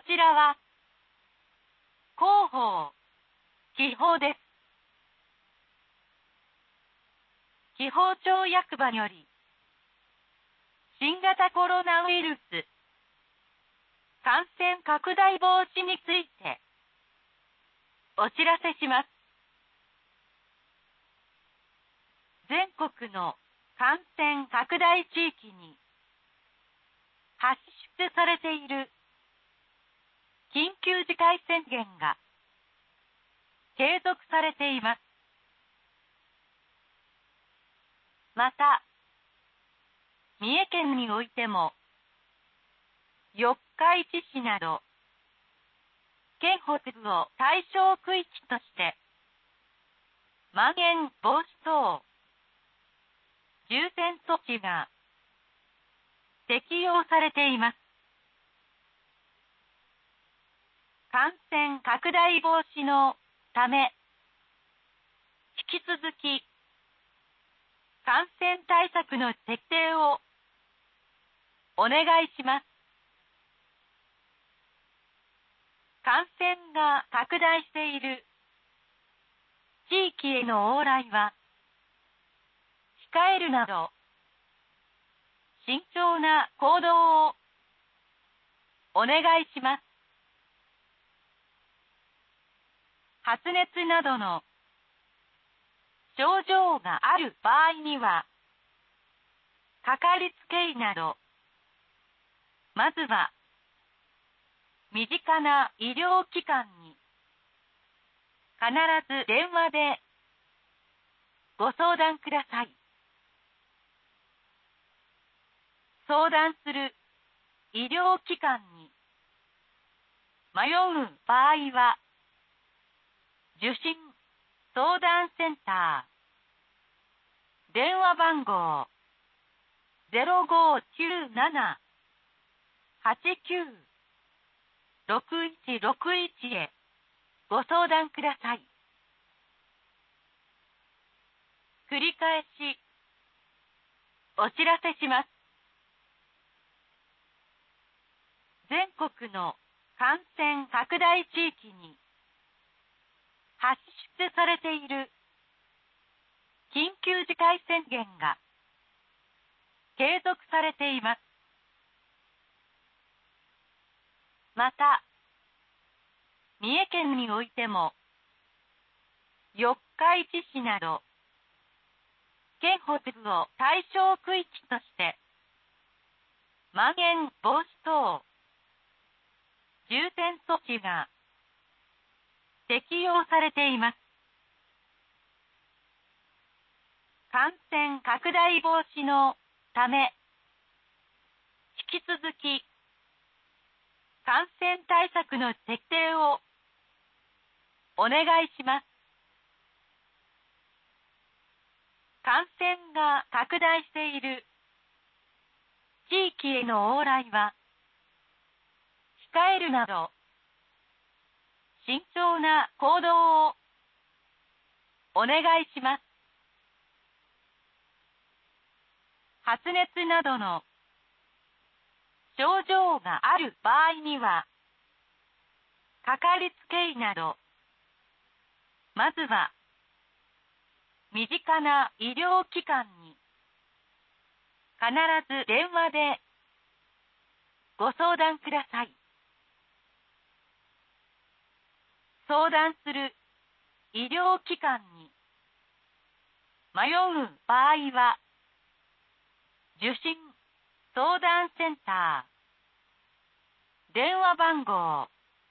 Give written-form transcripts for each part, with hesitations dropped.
ちらは広報記法です。記法庁役場により新型コロナウイルス感染拡大防止についてお知らせします。全国の感染拡大地域に発出されている緊急事態宣言が継続されています。また、三重県においても四日市市など県北部を対象区域としてまん延防止等重点措置が適用されています。感染拡大防止のため、引き続き感染対策の徹底をお願いします。感染が拡大している地域への往来は控えるなど慎重な行動をお願いします。発熱などの症状がある場合には、かかりつけ医など、まずは身近な医療機関に必ず電話でご相談ください。相談する医療機関に迷う場合は、受診相談センター電話番号 0597-89-6161 へご相談ください。繰り返しお知らせします。全国の感染拡大地域に発出されている緊急事態宣言が継続されています。また、三重県においても四日市市など県北部を対象区域としてまん延防止等重点措置が適用されています。感染拡大防止のため、引き続き感染対策の徹底をお願いします。感染が拡大している地域への往来は控えるなど慎重な行動をお願いします。発熱などの症状がある場合には、かかりつけ医など、まずは身近な医療機関に必ず電話でご相談ください。相談する医療機関に迷う場合は、受診相談センター電話番号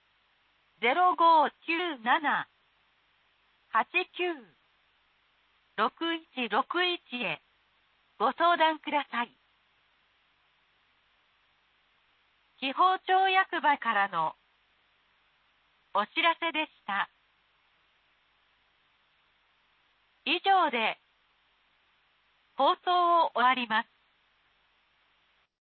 0597-89-6161 へご相談ください。記法庁役場からのお知らせでした。以上で放送を終わります。